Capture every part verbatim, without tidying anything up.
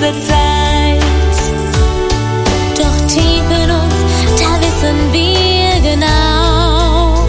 diese Zeit. Doch tief in uns, da wissen wir genau,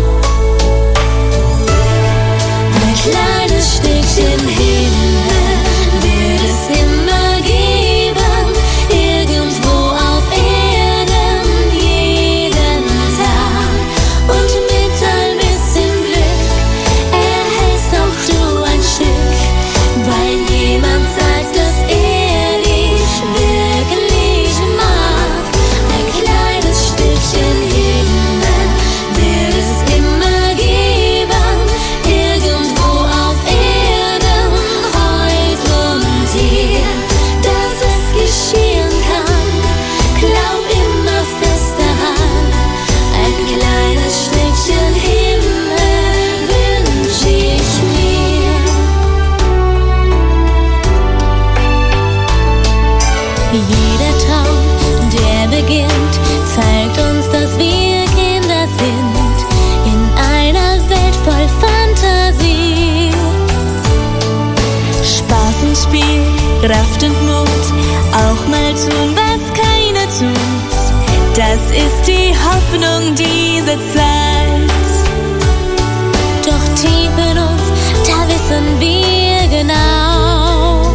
ein kleines Stückchen Himmel wird es immer geben, irgendwo auf Erden, jeden Tag. Und mit ein bisschen Glück erhältst auch du ein Stück, weil jemand sagt, dass er dich wirklich mag. Ein kleines Stückchen Himmel wird es immer geben, irgendwo auf Erden, heute und hier, dass es geschehen kann. Glaub immer fest daran, ein kleines Stückchen Himmel wünsch ich mir. Jeder Traum, der beginnt, zeigt uns, dass wir Kinder sind, in einer Welt voll Fantasie. Spaß und Spiel, Kraft und Mut, auch mal tun, was keiner tut. Das ist die Hoffnung dieser Zeit. Doch tief in uns, da wissen wir genau,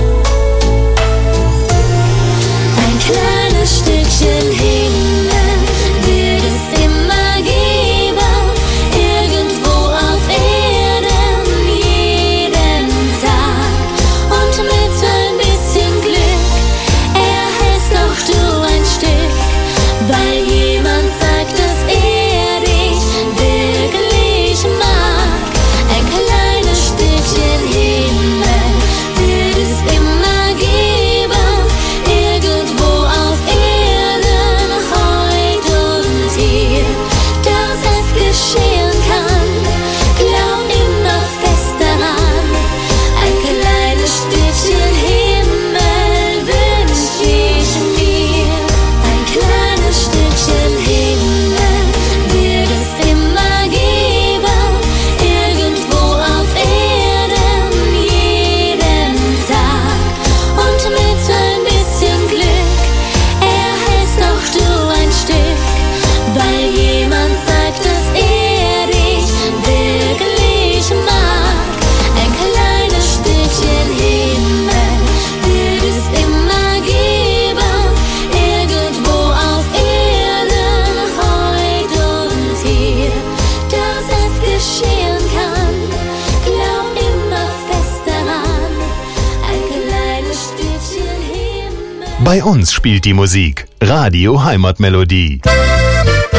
ein kleines Stückchen Himmel wird es immer geben, irgendwo auf Erden, jeden Tag. Und mit ein bisschen Glück erhältst auch du ein Stück, weil jemand sagt, dass er dich wirklich mag. Ein kleines Stückchen Himmel wird es immer geben, irgendwo auf Erden, heute und hier, dass es geschehen kann. Glaub immer fest daran, ein kleines Stückchen Himmel wünsch ich mir. Ein kleines Stückchen Himmel wird es immer geben, irgendwo auf Erden, jeden Tag. Und mit ein bisschen Glück erhältst auch du ein Stück, weil jemand sagt, dass er dich wirklich mag. Ein kleines Stückchen Himmel wird es immer geben, irgendwo auf Erden, heute und hier, dass es geschehen kann. Glaub immer fest daran, ein kleines Stückchen Himmel. Bei uns spielt die Musik Radio Heimatmelodie.